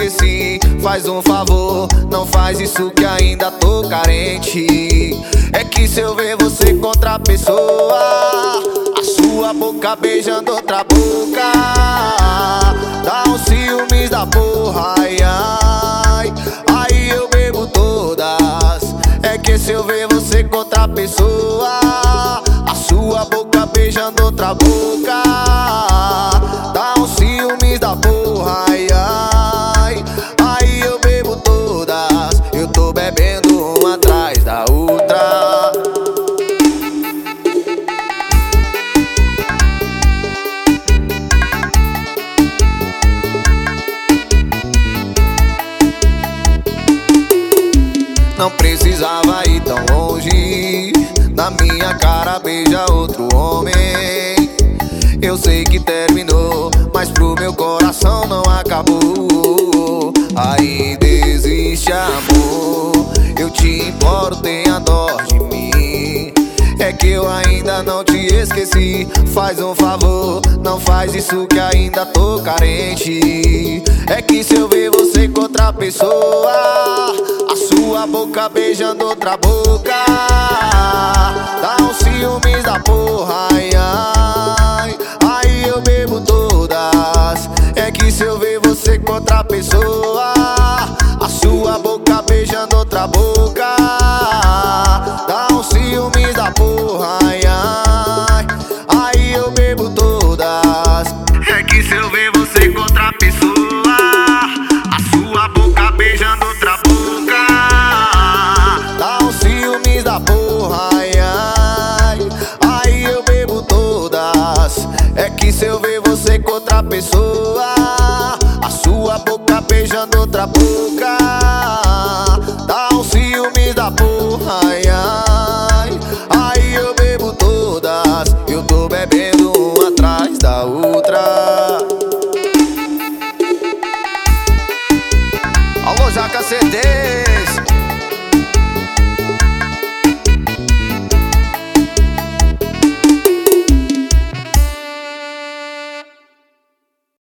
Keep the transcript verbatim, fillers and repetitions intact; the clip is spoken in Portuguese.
esqueci. Faz um favor, não faz isso que ainda tô carente. É que se eu ver você com outra pessoa, a sua boca beijando outra boca, dá um ciúmes da porra, ai, ai. Aí eu bebo todas. É que se eu ver você com outra pessoa, a sua boca beijando outra boca, dá um ciúmes da porra, ai, ai. Aí eu bebo todas. Eu tô bebendo uma atrás da outra. Não precisava ir tão longe. Na minha cara beija outro homem. Eu sei que terminou, mas pro meu coração não acabou. Ainda existe amor. Eu te imploro, tenha dó de mim. É que eu ainda não te esqueci. Faz um favor, não faz isso que ainda tô carente. É que se eu ver você com outra pessoa, a sua boca beijando outra boca, dá um ciúmes da porra, ai, ai. Aí eu bebo todas. É que se eu ver você com outra pessoa, a sua boca beijando outra boca, dá um ciúmes da porra, ai, ai. Aí eu bebo todas. É que se eu ver você com outra pessoa, a sua boca beijando outra boca, dá um ciúmes da porra, ai, ai. Aí eu bebo todas. É que se eu ver você com outra pessoa, a sua boca beijando outra boca,